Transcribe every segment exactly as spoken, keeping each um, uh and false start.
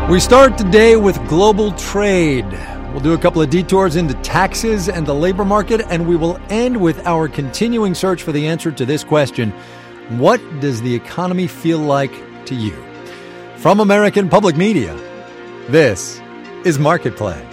We start today with global trade. We'll do a couple of detours into taxes and the labor market, and we will end with our continuing search for the answer to this question: what does the economy feel like to you? From American Public Media, this is Marketplace.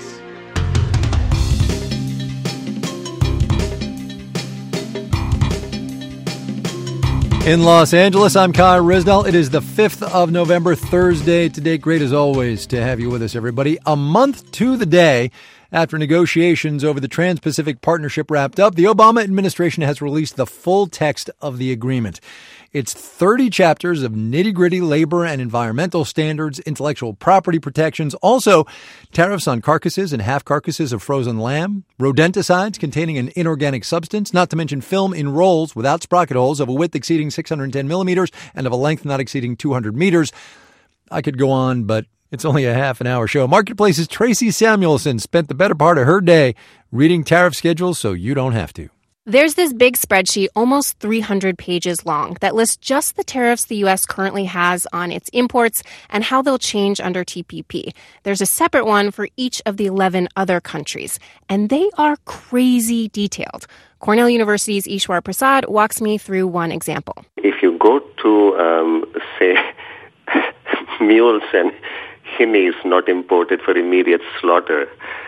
In Los Angeles, I'm Kai Ryssdal. It is the fifth of November, Thursday. Today, great as always to have you with us, everybody. A month to the day after negotiations over the Trans-Pacific Partnership wrapped up, the Obama administration has released the full text of the agreement. It's thirty chapters of nitty-gritty labor and environmental standards, intellectual property protections, also tariffs on carcasses and half carcasses of frozen lamb, rodenticides containing an inorganic substance, not to mention film in rolls without sprocket holes of a width exceeding six hundred ten millimeters and of a length not exceeding two hundred meters. I could go on, but it's only a half an hour show. Marketplace's Tracy Samuelson spent the better part of her day reading tariff schedules so you don't have to. There's this big spreadsheet, almost three hundred pages long, that lists just the tariffs the U S currently has on its imports and how they'll change under T P P. There's a separate one for each of the eleven other countries, and they are crazy detailed. Cornell University's Ishwar Prasad walks me through one example. If you go to, um, say, mules and hinnies not imported for immediate slaughter,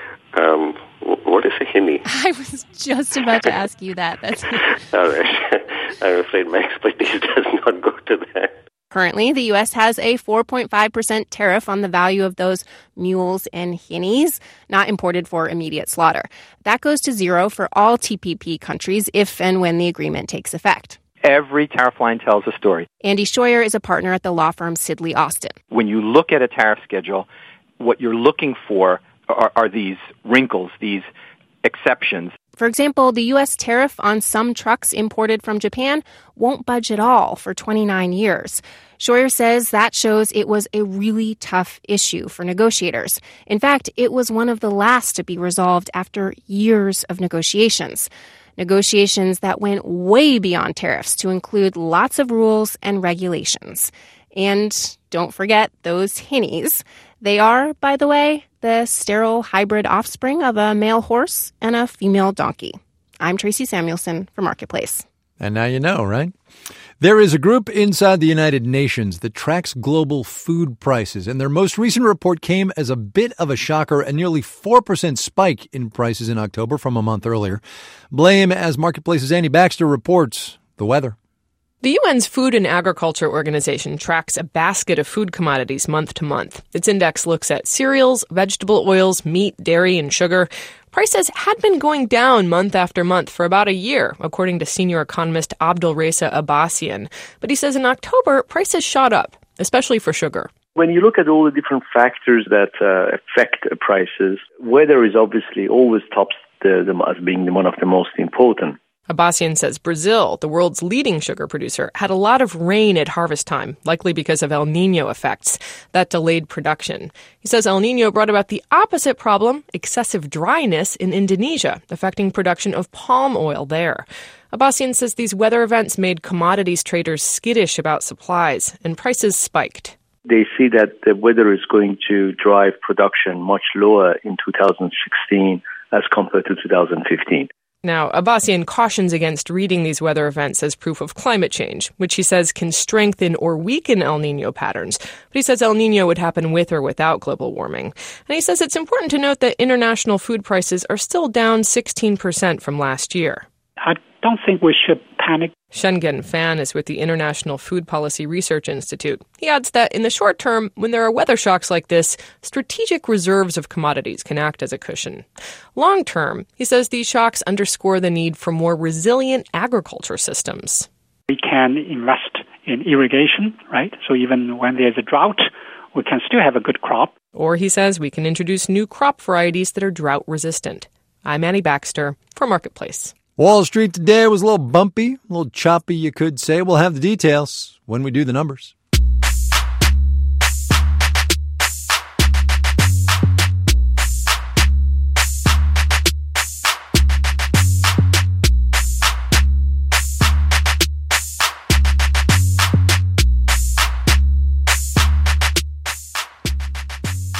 um, what is a hinny? I was just about to ask you that. That's All right. I'm afraid my expertise does not go to that. Currently, the U S has a four point five percent tariff on the value of those mules and hinnies not imported for immediate slaughter. That goes to zero for all T P P countries if and when the agreement takes effect. Every tariff line tells a story. Andy Scheuer is a partner at the law firm Sidley Austin. When you look at a tariff schedule, what you're looking for are, are these wrinkles, these exceptions. For example, the U S tariff on some trucks imported from Japan won't budge at all for twenty-nine years. Scheuer says that shows it was a really tough issue for negotiators. In fact, it was one of the last to be resolved after years of negotiations. Negotiations that went way beyond tariffs to include lots of rules and regulations. And don't forget those hinnies. They are, by the way, the sterile hybrid offspring of a male horse and a female donkey. I'm Tracy Samuelson for Marketplace. And now you know, right? There is a group inside the United Nations that tracks global food prices, and their most recent report came as a bit of a shocker, a nearly four percent spike in prices in October from a month earlier. Blame, as Marketplace's Andy Baxter reports, the weather. The U N's Food and Agriculture Organization tracks a basket of food commodities month to month. Its index looks at cereals, vegetable oils, meat, dairy, and sugar. Prices had been going down month after month for about a year, according to senior economist Abdulreza Abbasian. But he says in October, prices shot up, especially for sugar. When you look at all the different factors that uh, affect prices, weather is obviously always tops the, the, as being one of the most important. Abbasian says Brazil, the world's leading sugar producer, had a lot of rain at harvest time, likely because of El Niño effects. That delayed production. He says El Niño brought about the opposite problem, excessive dryness in Indonesia, affecting production of palm oil there. Abbasian says these weather events made commodities traders skittish about supplies, and prices spiked. They see that the weather is going to drive production much lower in two thousand sixteen as compared to two thousand fifteen. Now, Abbasian cautions against reading these weather events as proof of climate change, which he says can strengthen or weaken El Niño patterns. But he says El Niño would happen with or without global warming. And he says it's important to note that international food prices are still down sixteen percent from last year. I don't think we should panic. Shenzhen Fan is with the International Food Policy Research Institute. He adds that in the short term, when there are weather shocks like this, strategic reserves of commodities can act as a cushion. Long term, he says these shocks underscore the need for more resilient agriculture systems. We can invest in irrigation, right? So even when there's a drought, we can still have a good crop. Or he says we can introduce new crop varieties that are drought resistant. I'm Annie Baxter for Marketplace. Wall Street today was a little bumpy, a little choppy, you could say. We'll have the details when we do the numbers.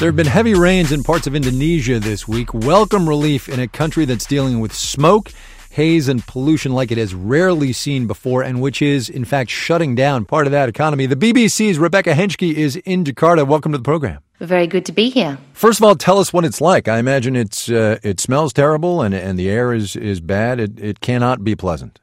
There have been heavy rains in parts of Indonesia this week. Welcome relief in a country that's dealing with smoke, haze, and pollution like it has rarely seen before, and which is, in fact, shutting down part of that economy. The B B C's Rebecca Henschke is in Jakarta. Welcome to the program. Very good to be here. First of all, tell us what it's like. I imagine it's uh, it smells terrible and and the air is, is bad. It, it cannot be pleasant.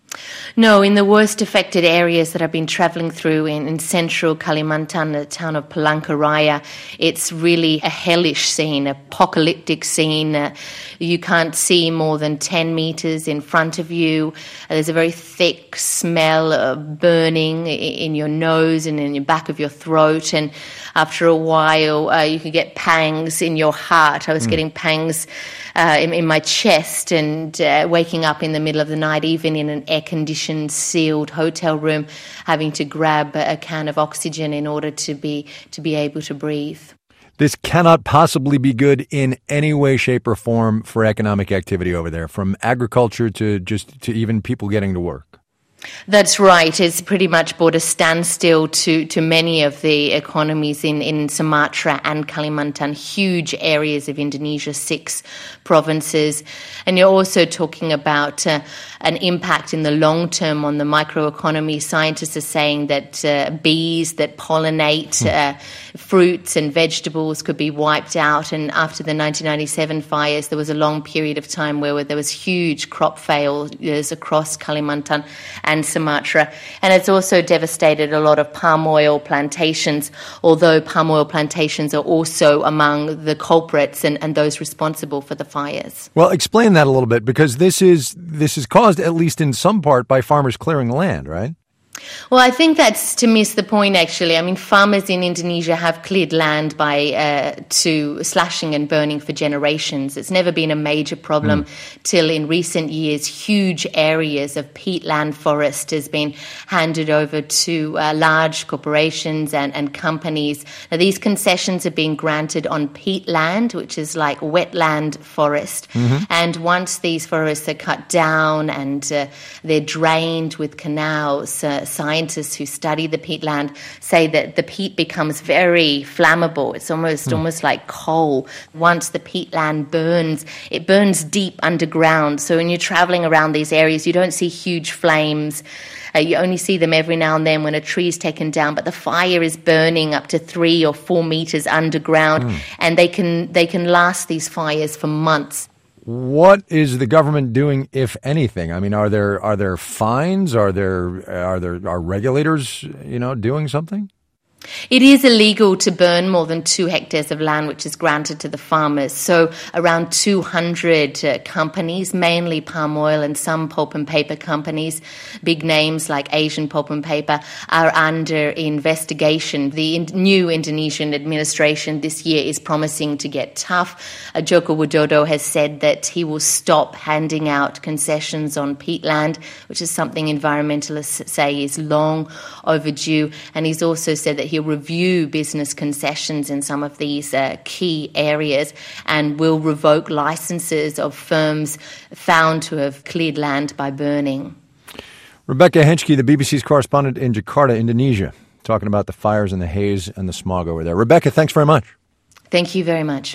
No, in the worst affected areas that I've been traveling through in, in central Kalimantan, the town of Palangkaraya, it's really a hellish scene, a apocalyptic scene. Uh, you can't see more than ten meters in front of you. Uh, there's a very thick smell of burning in your nose and in the back of your throat. And after a while, uh, you could get pangs in your heart. I was mm. getting pangs uh, in, in my chest and uh, waking up in the middle of the night, even in an air-conditioned, sealed hotel room, having to grab a can of oxygen in order to be to be able to breathe. This cannot possibly be good in any way, shape, or form for economic activity over there, from agriculture to just to even people getting to work. That's right. It's pretty much brought a standstill to, to many of the economies in, in Sumatra and Kalimantan, huge areas of Indonesia, six provinces. And you're also talking about uh, an impact in the long term on the microeconomy. Scientists are saying that uh, bees that pollinate uh, fruits and vegetables could be wiped out. And after the nineteen ninety-seven fires, there was a long period of time where, where there was huge crop failures across Kalimantan and Sumatra. And it's also devastated a lot of palm oil plantations, although palm oil plantations are also among the culprits and, and those responsible for the fires. Well, explain that a little bit, because this is this is caused, at least in some part, by farmers clearing land, right? Well, I think that's to miss the point, actually. I mean, farmers in Indonesia have cleared land by uh, to slashing and burning for generations. It's never been a major problem mm. till in recent years, huge areas of peatland forest has been handed over to uh, large corporations and, and companies. Now, these concessions are being granted on peatland, which is like wetland forest. Mm-hmm. And once these forests are cut down and uh, they're drained with canals, uh, scientists who study the peatland say that the peat becomes very flammable. It's almost mm. almost like coal. Once the peatland burns, it burns deep underground. So when you're traveling around these areas, you don't see huge flames. Uh, you only see them every now and then when a tree is taken down, but the fire is burning up to three or four meters underground, mm. and they can they can last these fires for months. What is the government doing, if anything? I mean, are there are there fines? Are there are there are regulators, you know, doing something? It is illegal to burn more than two hectares of land, which is granted to the farmers. So around two hundred uh, companies, mainly palm oil and some pulp and paper companies, big names like Asian Pulp and Paper, are under investigation. The in- new Indonesian administration this year is promising to get tough. Uh, Joko Widodo has said that he will stop handing out concessions on peatland, which is something environmentalists say is long overdue. And he's also said that he'll review business concessions in some of these uh, key areas and will revoke licenses of firms found to have cleared land by burning. Rebecca Henschke, the B B C's correspondent in Jakarta, Indonesia, talking about the fires and the haze and the smog over there. Rebecca, thanks very much. Thank you very much.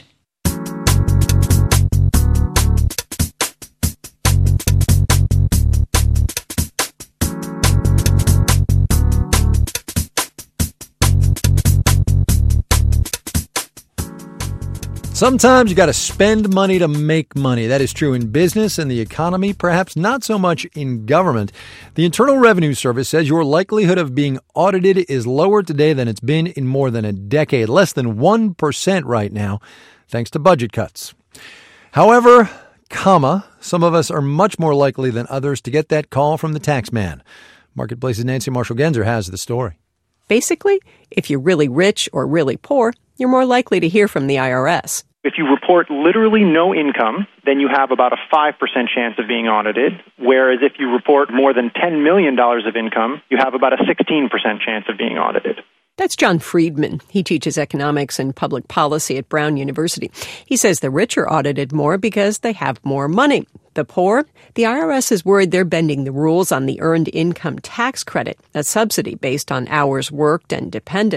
Sometimes you got to spend money to make money. That is true in business and the economy, perhaps not so much in government. The Internal Revenue Service says your likelihood of being audited is lower today than it's been in more than a decade, less than one percent right now, thanks to budget cuts. However, comma, some of us are much more likely than others to get that call from the tax man. Marketplace's Nancy Marshall-Genzer has the story. Basically, if you're really rich or really poor, you're more likely to hear from the I R S. If you report literally no income, then you have about a five percent chance of being audited, whereas if you report more than ten million dollars of income, you have about a sixteen percent chance of being audited. That's John Friedman. He teaches economics and public policy at Brown University. He says the rich are audited more because they have more money. The poor, the I R S is worried they're bending the rules on the Earned Income Tax Credit, a subsidy based on hours worked and dependence.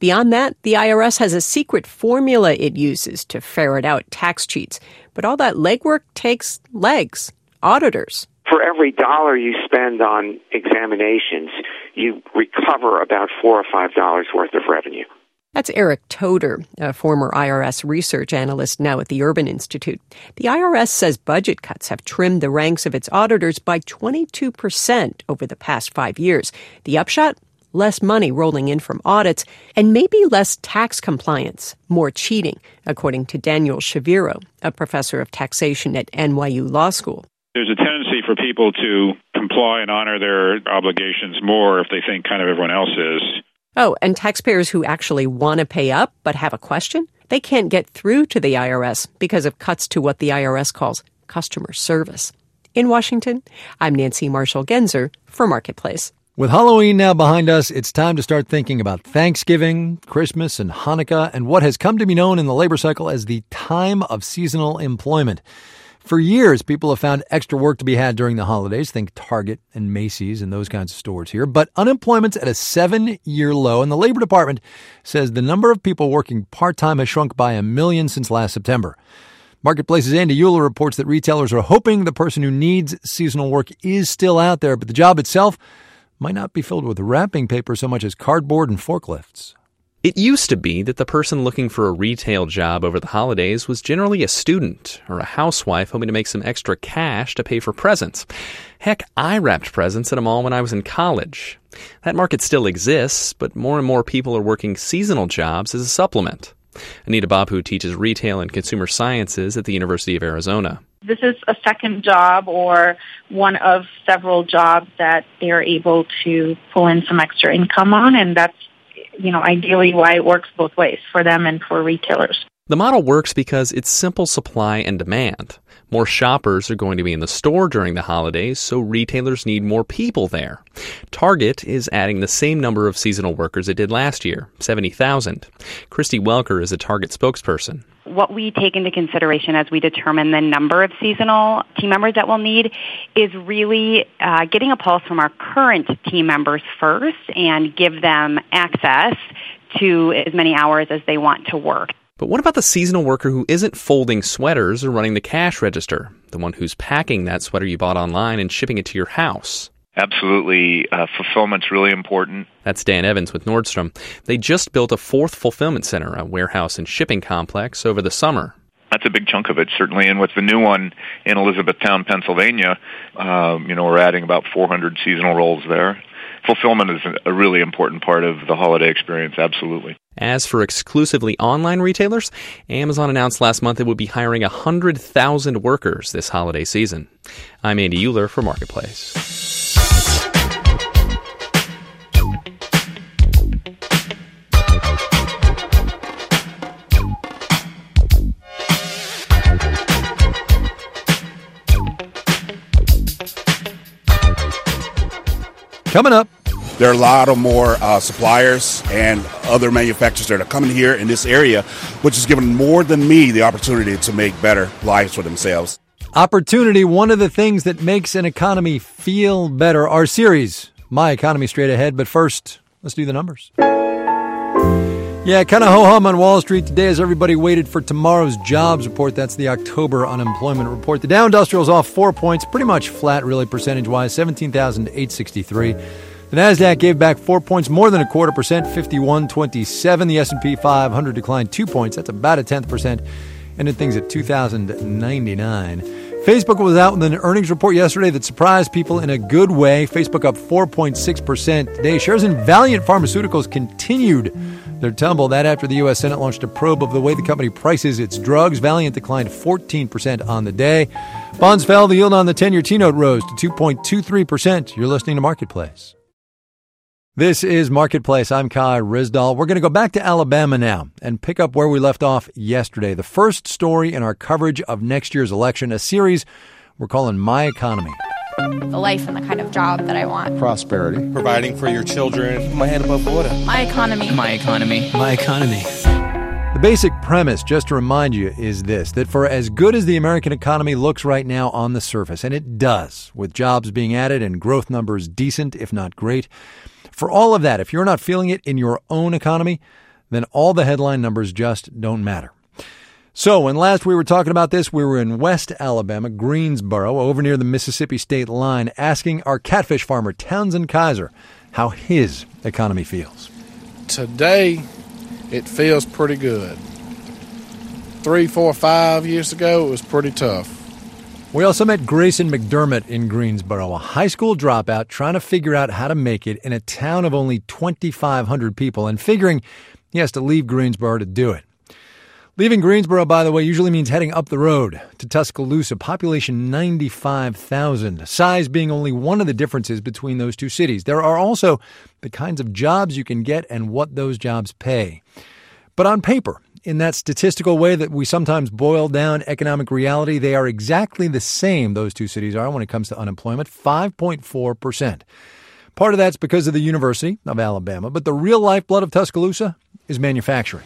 Beyond that, the I R S has a secret formula it uses to ferret out tax cheats. But all that legwork takes legs, auditors. For every dollar you spend on examinations, you recover about four or five dollars worth of revenue. That's Eric Toder, a former I R S research analyst now at the Urban Institute. The I R S says budget cuts have trimmed the ranks of its auditors by twenty-two percent over the past five years. The upshot? Less money rolling in from audits, and maybe less tax compliance, more cheating, according to Daniel Shaviro, a professor of taxation at N Y U Law School. There's a tendency for people to comply and honor their obligations more if they think kind of everyone else is. Oh, and taxpayers who actually want to pay up but have a question? They can't get through to the I R S because of cuts to what the I R S calls customer service. In Washington, I'm Nancy Marshall-Genzer for Marketplace. With Halloween now behind us, it's time to start thinking about Thanksgiving, Christmas, and Hanukkah, and what has come to be known in the labor cycle as the time of seasonal employment. For years, people have found extra work to be had during the holidays. Think Target and Macy's and those kinds of stores here. But unemployment's at a seven-year low, and the Labor Department says the number of people working part-time has shrunk by a million since last September. Marketplace's Andy Euler reports that retailers are hoping the person who needs seasonal work is still out there, but the job itself might not be filled with wrapping paper so much as cardboard and forklifts. It used to be that the person looking for a retail job over the holidays was generally a student or a housewife hoping to make some extra cash to pay for presents. Heck, I wrapped presents at a mall when I was in college. That market still exists, but more and more people are working seasonal jobs as a supplement. Anita Babu teaches retail and consumer sciences at the University of Arizona. This is a second job or one of several jobs that they're able to pull in some extra income on, and that's, you know, ideally why it works both ways for them and for retailers. The model works because it's simple supply and demand. More shoppers are going to be in the store during the holidays, so retailers need more people there. Target is adding the same number of seasonal workers it did last year, seventy thousand. Christy Welker is a Target spokesperson. What we take into consideration as we determine the number of seasonal team members that we'll need is really uh, getting a pulse from our current team members first and give them access to as many hours as they want to work. But what about the seasonal worker who isn't folding sweaters or running the cash register, the one who's packing that sweater you bought online and shipping it to your house? Absolutely. Uh, fulfillment's really important. That's Dan Evans with Nordstrom. They just built a fourth fulfillment center, a warehouse and shipping complex, over the summer. That's a big chunk of it, certainly. And with the new one in Elizabethtown, Pennsylvania, um, you know, we're adding about four hundred seasonal roles there. Fulfillment is a really important part of the holiday experience, absolutely. As for exclusively online retailers, Amazon announced last month it would be hiring one hundred thousand workers this holiday season. I'm Andy Euler for Marketplace. Coming up. There are a lot of more uh, suppliers and other manufacturers that are coming here in this area, which has given more than me the opportunity to make better lives for themselves. Opportunity, one of the things that makes an economy feel better. Our series, My Economy Straight Ahead. But first, let's do the numbers. Yeah, kind of ho-hum on Wall Street today as everybody waited for tomorrow's jobs report. That's the October unemployment report. The Dow Industrial's off four points, pretty much flat, really, percentage-wise, seventeen thousand eight hundred sixty-three. The Nasdaq gave back four points, more than a quarter percent, fifty-one twenty-seven. The S and P five hundred declined two points. That's about a tenth percent. Ended things at two thousand ninety-nine. Facebook was out with an earnings report yesterday that surprised people in a good way. Facebook up four point six percent today. Shares in Valeant Pharmaceuticals continued their tumble. That after the U S Senate launched a probe of the way the company prices its drugs. Valeant declined fourteen percent on the day. Bonds fell. The yield on the ten-year T-note rose to two point two three percent. You're listening to Marketplace. This is Marketplace. I'm Kai Ryssdal. We're going to go back to Alabama now and pick up where we left off yesterday. The first story in our coverage of next year's election, a series we're calling My Economy. The life and the kind of job that I want. Prosperity. Providing for your children. My head above water. My economy. My economy. My economy. The basic premise, just to remind you, is this, that for as good as the American economy looks right now on the surface, and it does, with jobs being added and growth numbers decent, if not great, for all of that, if you're not feeling it in your own economy, then all the headline numbers just don't matter. So when last we were talking about this, we were in West Alabama, Greensboro, over near the Mississippi state line, asking our catfish farmer, Townsend Kaiser, how his economy feels. Today, it feels pretty good. Three, four, five years ago, it was pretty tough. We also met Grayson McDermott in Greensboro, a high school dropout trying to figure out how to make it in a town of only twenty-five hundred people and figuring he has to leave Greensboro to do it. Leaving Greensboro, by the way, usually means heading up the road to Tuscaloosa, population ninety-five thousand, size being only one of the differences between those two cities. There are also the kinds of jobs you can get and what those jobs pay. But on paper, in that statistical way that we sometimes boil down economic reality, they are exactly the same, those two cities are, when it comes to unemployment, five point four percent. Part of that's because of the University of Alabama, but the real lifeblood of Tuscaloosa is manufacturing.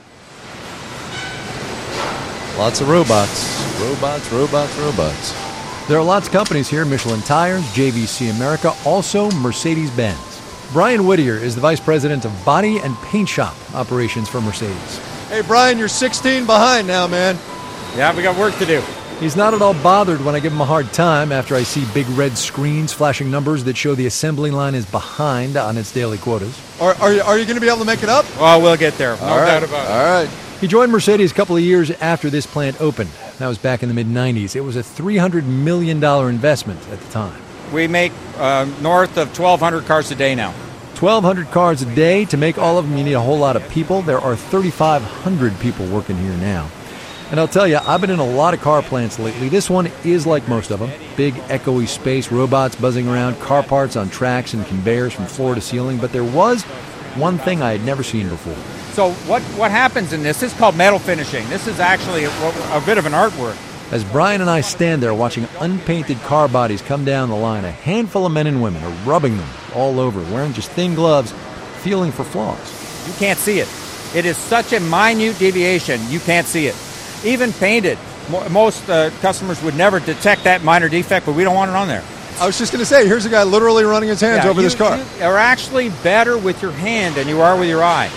Lots of robots. Robots, robots, robots. There are lots of companies here, Michelin Tires, J V C America, also Mercedes-Benz. Brian Whittier is the Vice President of Body and Paint Shop Operations for Mercedes. Hey, Brian, you're sixteen behind now, man. Yeah, we got work to do. He's not at all bothered when I give him a hard time after I see big red screens flashing numbers that show the assembly line is behind on its daily quotas. Are, are you, are you going to be able to make it up? Well, we'll get there. No all right. doubt about it. All right. He joined Mercedes a couple of years after this plant opened. That was back in the mid nineties. It was a three hundred million dollars investment at the time. We make uh, north of twelve hundred cars a day now. twelve hundred cars a day. To make all of them, you need a whole lot of people. There are thirty-five hundred people working here now. And I'll tell you, I've been in a lot of car plants lately. This one is like most of them. Big, echoey space, robots buzzing around, car parts on tracks and conveyors from floor to ceiling. But there was one thing I had never seen before. So what, what happens in this, this is called metal finishing. This is actually a, a bit of an artwork. As Brian and I stand there watching unpainted car bodies come down the line, a handful of men and women are rubbing them all over, wearing just thin gloves, feeling for flaws. You can't see it. It is such a minute deviation, you can't see it. Even painted, most uh, customers would never detect that minor defect, but we don't want it on there. I was just going to say, here's a guy literally running his hands yeah, over you, this car. You are actually better with your hand than you are with your eye.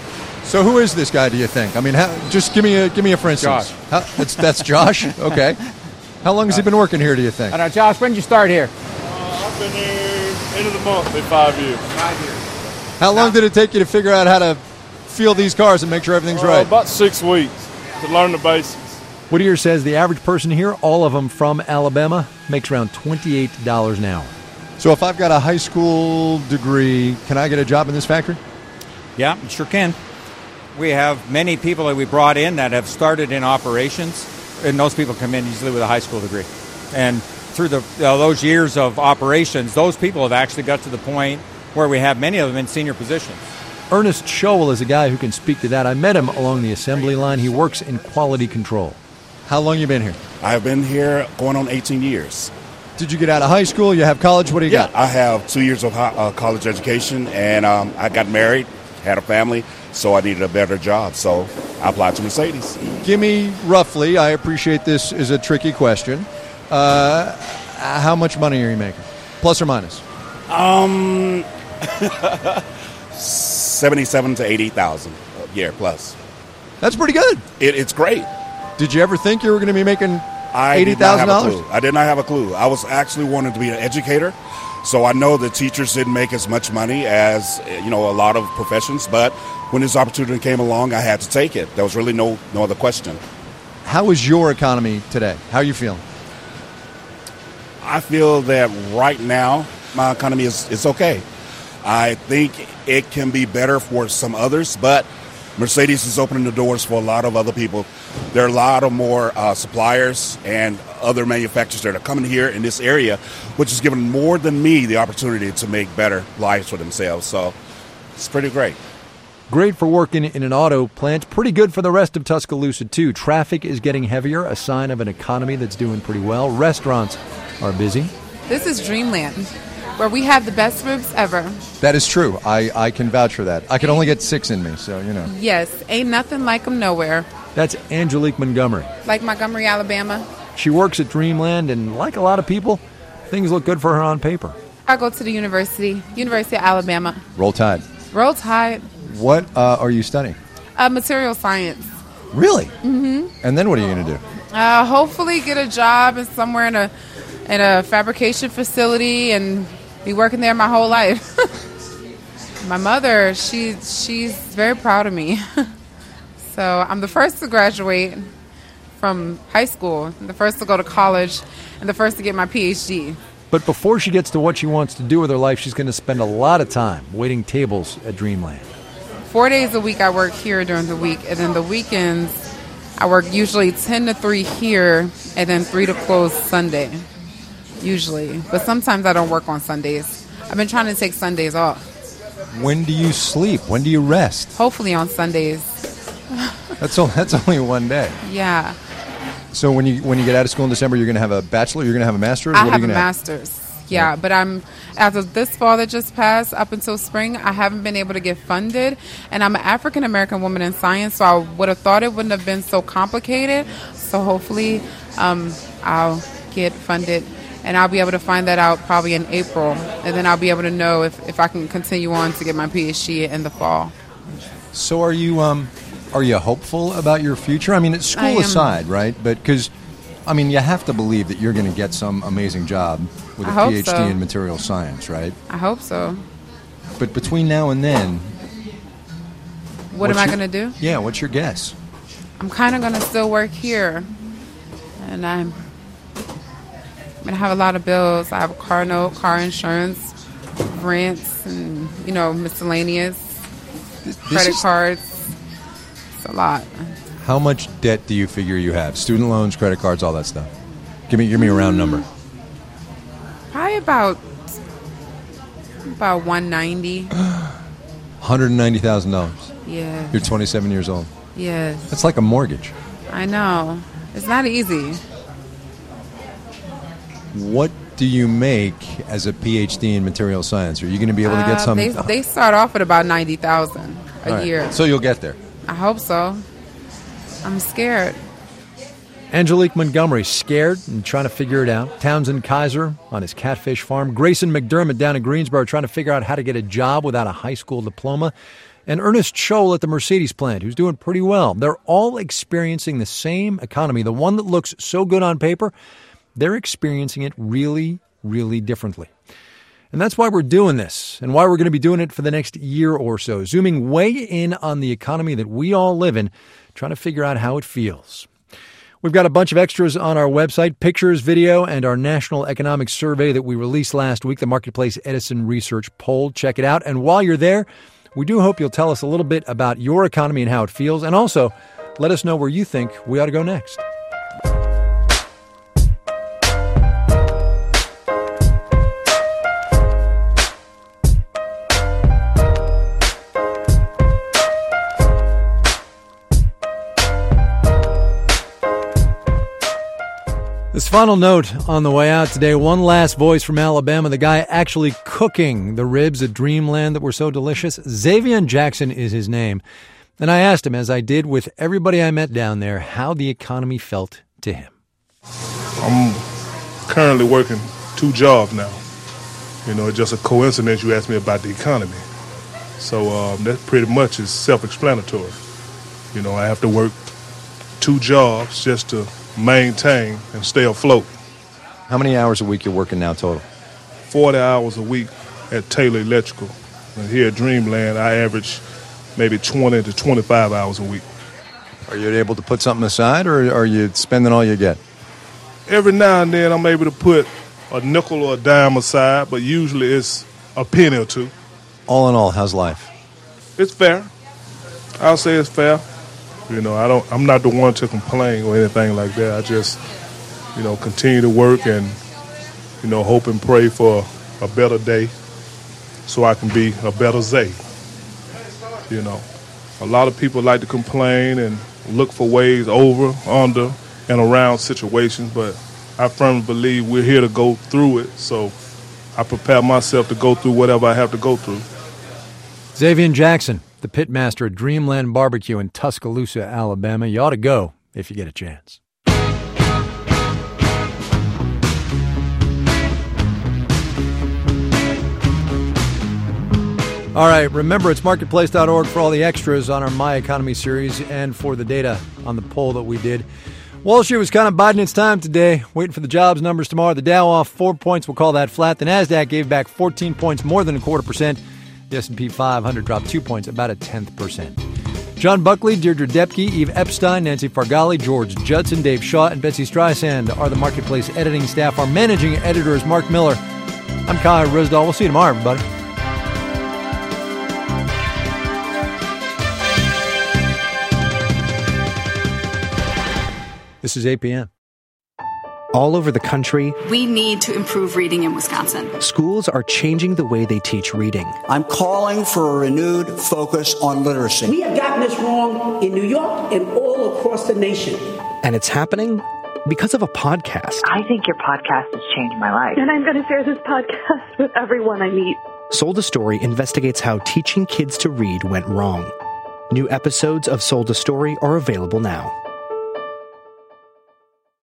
So who is this guy, do you think? I mean, how, just give me a give me a for instance. Josh. How, that's, that's Josh? Okay. How long has he been working here, do you think? I know, Josh, when did you start here? Uh, I've been here end of the month in five years. Five years. How long did it take you to figure out how to feel these cars and make sure everything's uh, right? About six weeks to learn the basics. Whittier says the average person here, all of them from Alabama, makes around twenty-eight dollars an hour. So if I've got a high school degree, can I get a job in this factory? Yeah, you sure can. We have many people that we brought in that have started in operations, and those people come in usually with a high school degree. And through the uh, those years of operations, those people have actually got to the point where we have many of them in senior positions. Ernest Scholl is a guy who can speak to that. I met him along the assembly line. He works in quality control. How long you been here? I've been here going on eighteen years. Did you get out of high school? You have college? What do you yeah, got? I have two years of high, uh, college education, and um, I got married, had a family, so I needed a better job. So I applied to Mercedes. Give me roughly, I appreciate this is a tricky question, uh, how much money are you making? Plus or minus? Um, seventy-seven to eighty thousand a year plus. That's pretty good. It, it's great. Did you ever think you were going to be making I eighty thousand dollars? I did not have a clue. I was actually wanting to be an educator, so I know that teachers didn't make as much money as, you know, a lot of professions, but when this opportunity came along, I had to take it. There was really no no other question. How is your economy today? How are you feeling? I feel that right now my economy is, is okay. I think it can be better for some others, but Mercedes is opening the doors for a lot of other people. There are a lot of more uh, suppliers and other manufacturers that are coming here in this area, which is giving more than me the opportunity to make better lives for themselves. So it's pretty great. Great for working in an auto plant. Pretty good for the rest of Tuscaloosa, too. Traffic is getting heavier, a sign of an economy that's doing pretty well. Restaurants are busy. This is Dreamland, where we have the best ribs ever. That is true. I, I can vouch for that. I can only get six in me, so, you know. Yes, ain't nothing like them nowhere. That's Angelique Montgomery. Like Montgomery, Alabama. She works at Dreamland, and like a lot of people, things look good for her on paper. I go to the university, University of Alabama. Roll Tide. Roll Tide. What uh, are you studying? Uh, material science. Really? Mm-hmm. And then what are you going to do? Uh, hopefully get a job in somewhere in a in a fabrication facility and be working there my whole life. My mother, she she's very proud of me. So I'm the first to graduate from high school, the first to go to college, and the first to get my P H D. But before she gets to what she wants to do with her life, she's going to spend a lot of time waiting tables at Dreamland. Four days a week I work here during the week, and then the weekends I work usually ten to three here, and then three to close Sunday, usually. But sometimes I don't work on Sundays. I've been trying to take Sundays off. When do you sleep? When do you rest? Hopefully on Sundays. That's all, that's only one day. Yeah. So when you when you get out of school in December, you're going to have a bachelor, you're going to have a master's? I what have are you a gonna master's. Yeah, yeah, but I'm after this fall that just passed up until spring, I haven't been able to get funded, and I'm an African American woman in science, so I would have thought it wouldn't have been so complicated. So hopefully, um, I'll get funded, and I'll be able to find that out probably in April, and then I'll be able to know if, if I can continue on to get my P H D in the fall. So are you um are you hopeful about your future? I mean, it's school aside, right? But because I mean, you have to believe that you're going to get some amazing job with a I hope P H D so. in material science, right? I hope so. But between now and then, What am what's I your- going to do? Yeah, what's your guess? I'm kind of going to still work here, and I'm going to have a lot of bills. I have a car note, car insurance, rents, and, you know, miscellaneous, credit is- cards. It's a lot. How much debt do you figure you have? Student loans, credit cards, all that stuff. Give me give me a round number. Probably about about one ninety. one hundred ninety thousand dollars. Yeah. You're twenty-seven years old. Yes. That's like a mortgage. I know. It's not easy. What do you make as a P H D in material science? Are you going to be able to get Uh, some? They, they start off at about ninety thousand a All right. year. So you'll get there. I hope so. I'm scared. Angelique Montgomery, scared and trying to figure it out. Townsend Kaiser on his catfish farm. Grayson McDermott down in Greensboro trying to figure out how to get a job without a high school diploma. And Ernest Scholl at the Mercedes plant, who's doing pretty well. They're all experiencing the same economy. The one that looks so good on paper, they're experiencing it really, really differently. And that's why we're doing this and why we're going to be doing it for the next year or so, zooming way in on the economy that we all live in, trying to figure out how it feels. We've got a bunch of extras on our website, pictures, video, and our national economic survey that we released last week, the Marketplace Edison Research Poll. Check it out. And while you're there, we do hope you'll tell us a little bit about your economy and how it feels, and also let us know where you think we ought to go next. This final note on the way out today, one last voice from Alabama, the guy actually cooking the ribs at Dreamland that were so delicious. Xavier Jackson is his name. And I asked him, as I did with everybody I met down there, how the economy felt to him. I'm currently working two jobs now. You know, it's just a coincidence you asked me about the economy. So um, that pretty much is self-explanatory. You know, I have to work two jobs just to maintain and stay afloat. How many hours a week you're working now total? forty hours a week at Taylor Electrical. And here at Dreamland, I average maybe twenty to twenty-five hours a week. Are you able to put something aside, or are you spending all you get? Every now and then I'm able to put a nickel or a dime aside, but usually it's a penny or two. All in all, how's life? It's fair. I'll say it's fair. You know, I don't. I'm not the one to complain or anything like that. I just, you know, continue to work and, you know, hope and pray for a better day, so I can be a better Zay. You know, a lot of people like to complain and look for ways over, under, and around situations, but I firmly believe we're here to go through it. So I prepare myself to go through whatever I have to go through. Xavier Jackson, the pitmaster at Dreamland Barbecue in Tuscaloosa, Alabama. You ought to go if you get a chance. All right, remember, it's marketplace dot org for all the extras on our My Economy series and for the data on the poll that we did. Wall Street was kind of biding its time today, waiting for the jobs numbers tomorrow. The Dow off four points, we'll call that flat. The NASDAQ gave back fourteen points, more than a quarter percent. The S and P five hundred dropped two points, about a tenth percent. John Buckley, Deirdre Depke, Eve Epstein, Nancy Fargali, George Judson, Dave Shaw, and Betsy Streisand are the Marketplace editing staff. Our managing editor is Mark Miller. I'm Kai Risdall. We'll see you tomorrow, everybody. This is A P M. All over the country, we need to improve reading in Wisconsin. Schools are changing the way they teach reading. I'm calling for a renewed focus on literacy. We have gotten this wrong in New York and all across the nation. And it's happening because of a podcast. I think your podcast has changed my life. And I'm going to share this podcast with everyone I meet. Sold a Story investigates how teaching kids to read went wrong. New episodes of Sold a Story are available now.